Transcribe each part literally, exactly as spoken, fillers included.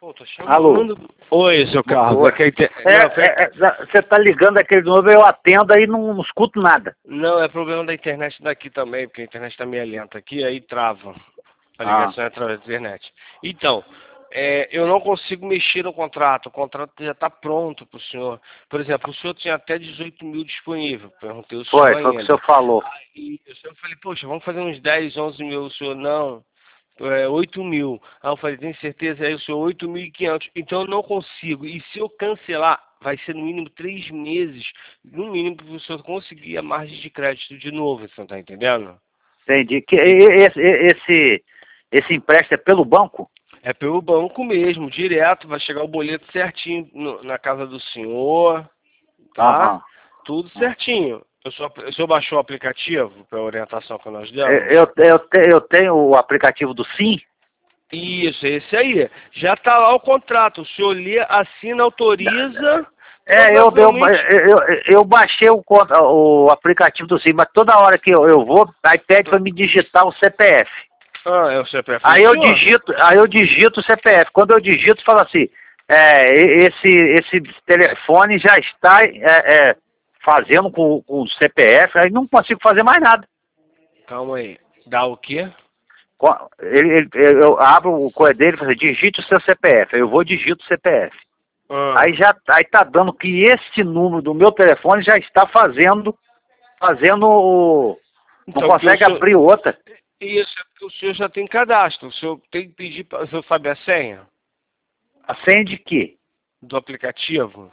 Pô, tô Alô? chamando. Oi, seu Carlos. Oi. É que a inter- É, não, foi- é, é, você tá ligando aquele novo, eu atendo aí não, não escuto nada. não, é problema da internet daqui também, porque a internet tá meio lenta aqui, aí trava. A Ah, ligação é através da internet. Então, é, eu não consigo mexer no contrato. O contrato já está pronto para o senhor. Por exemplo, o senhor tinha até dezoito mil disponível. Perguntei o senhor foi, foi o que o ainda. senhor falou. Aí eu falei, poxa, vamos fazer uns dez, onze mil. O senhor, não. É, oito mil. Aí eu falei, tem certeza? Aí o senhor, oito mil e quinhentos. Então eu não consigo. E se eu cancelar, vai ser no mínimo três meses. No mínimo, para o senhor conseguir a margem de crédito de novo. Você não está entendendo? Entendi. Que, e- e- esse, e- esse, esse empréstimo é pelo banco? É pelo banco mesmo, direto, vai chegar o boleto certinho no- na casa do senhor, tá? Aham. Tudo certinho. O senhor, o senhor baixou o aplicativo para a orientação que nós demos? É, Eu, eu, te- eu tenho o aplicativo do Sim? Isso, esse aí. Já tá lá o contrato. O senhor lê, assina, autoriza. É, eu, eu, Provavelmente. eu, eu baixei o, conta- o aplicativo do Sim, mas toda hora que eu, eu vou, aí pede para me digitar o C P F. Ah, é o C P F Aí do eu senhor? digito, aí eu digito o C P F. Quando eu digito, fala assim, é, e- esse, esse telefone já está é, é, fazendo com, com o C P F, aí não consigo fazer mais nada. Calma aí. Dá o quê? Co- Ele, ele- eu abro o coisa dele e falo assim, digite o seu C P F. Aí eu vou digito o C P F. Ah, Aí já aí tá dando que esse número do meu telefone já está fazendo, fazendo o... Não então, que o consegue senhor... abrir outra. Isso é porque o senhor já tem cadastro. O senhor tem que pedir para o senhor saber a senha A senha de quê? do aplicativo?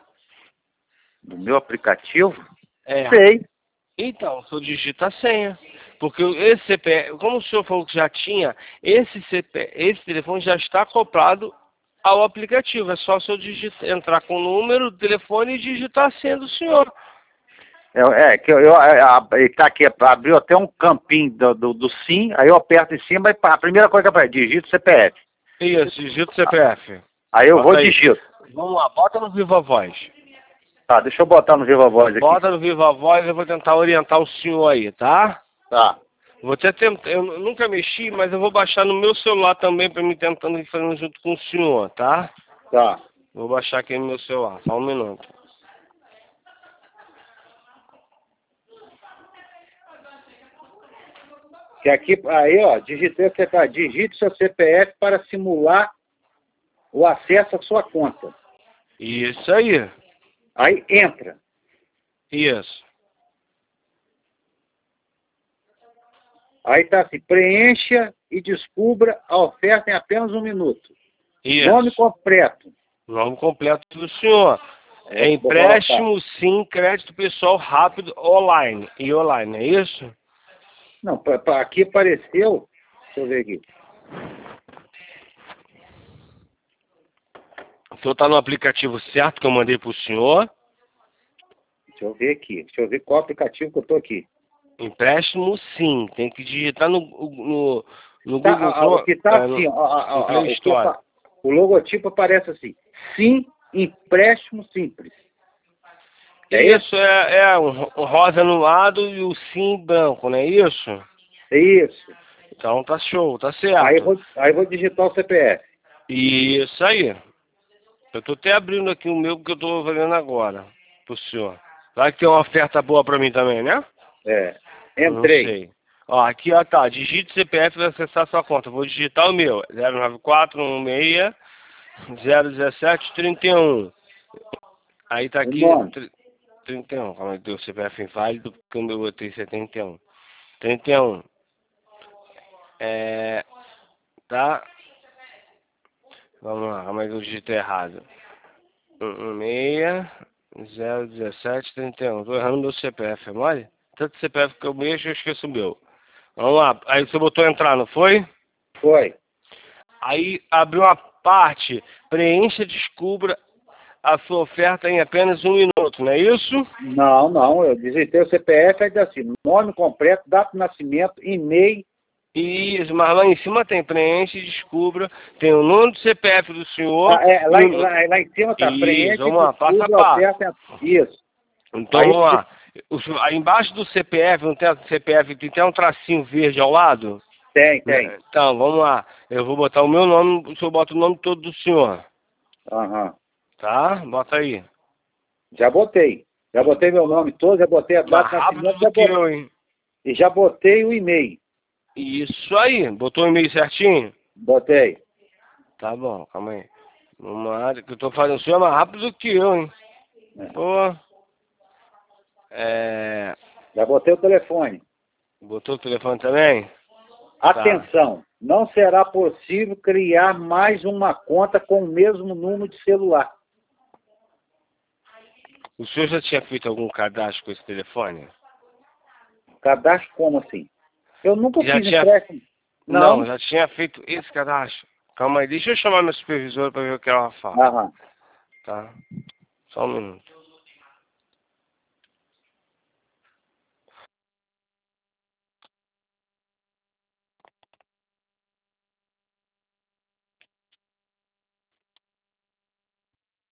Do meu aplicativo? É. Sei. Então, o senhor digita a senha. Porque esse C P F, como o senhor falou que já tinha, esse, C P, esse telefone já está acoplado ao aplicativo. É só o senhor digitar, entrar com o número do telefone e digitar a senha do senhor. É, é que eu, eu, a- ele tá aqui, abriu até um campinho do, do, do Sim, aí eu aperto em cima e pá, a primeira coisa que aparece, digito o C P F. Isso, digita o C P F. Aí eu Bota vou aí. digito. Vamos lá, bota no Viva Voz. Tá, deixa eu botar no Viva Voz aqui. Bota no Viva Voz, eu vou tentar orientar o senhor aí, tá? Tá. Vou até tentar, eu nunca mexi, mas eu vou baixar no meu celular também para me tentando ir fazendo junto com o senhor, tá? Tá. Vou baixar aqui no meu celular, só um minuto. Que aqui, aí ó, digitei o C P F, digite seu C P F para simular o acesso à sua conta. Isso aí, Aí entra. isso. Aí tá assim, preencha e descubra a oferta em apenas um minuto. Isso. Nome completo. Nome completo do senhor. É Vou- vou empréstimo, sim, crédito pessoal rápido, online. E online, é isso? Não, pra, pra, aqui apareceu, deixa eu ver aqui. O senhor está no aplicativo certo que eu mandei para o senhor. Deixa eu ver aqui, deixa eu ver qual aplicativo que eu tô aqui. Empréstimo, sim. Tem que digitar no, no, no Tá, Google a- a- o que tá é, assim, no, ó, a- a- no a- Play o, que Store. apa- o logotipo aparece assim, sim, empréstimo simples. É Isso, é, é um ro- um rosa no lado e o sim branco, não é isso? É isso. Então tá show, tá Aí eu certo. vou, aí eu vou digitar o C P F. Isso aí. Eu tô até abrindo aqui o meu que eu tô fazendo agora pro senhor. Vai que tem uma oferta boa pra mim também, né? É. Eu não Entrei. sei. Ó, aqui ó, tá, digite o C P F para acessar a sua conta. Vou digitar o meu, zero nove quatro um seis zero um sete três um. Aí tá O aqui nome. tri- trinta e um, calma aí, deu C P F inválido porque o meu botei setenta e um. trinta e um. É, tá, vamos lá, calma aí que eu digitei errado. um seis zero um sete três um. Tô errando meu C P F, é mole? Tanto C P F que eu mexo, eu esqueço o meu. Vamos lá, aí você botou entrar, não foi? Foi. Aí abriu uma parte, preencha, descubra a sua oferta em apenas um minuto, não é isso? Não, não, eu digitei o C P F, aí diz assim, nome completo, data de nascimento, e-mail. Isso, mas lá em cima tem preenche e descubra, tem o número do C P F do senhor. Ah, é, lá, e em- o- lá, lá em cima tá, Isso, preenche, vamos lá, passo a descubra, passo. oferta. Isso. Então Aí, vamos lá. O senhor- aí embaixo do C P F, não tem o C P F, tem até um tracinho verde ao lado? Tem, tem. Então, vamos lá. Eu vou botar o meu nome, o senhor bota o nome todo do senhor. Aham. Tá? Bota aí. Já botei. Já botei meu nome todo, já botei a Mais data de rápido nascimento, do já que botei, eu, hein? e já botei o e-mail. Isso aí. Botou o e-mail certinho? Botei. Tá bom, calma aí. Vamos lá, que eu tô fazendo o senhor é mais rápido do que eu, hein? É. Pô. É... Já botei o telefone. Botou o telefone também? Atenção, não será possível criar mais uma conta com o mesmo número de celular. O senhor já tinha feito algum cadastro com esse telefone? Cadastro como assim? Eu nunca Já fiz tinha... empréstimo. Não, Não. já tinha feito esse cadastro. Calma aí, deixa eu chamar meu supervisor para ver o que ela fala. Aham. Tá? Só um minuto.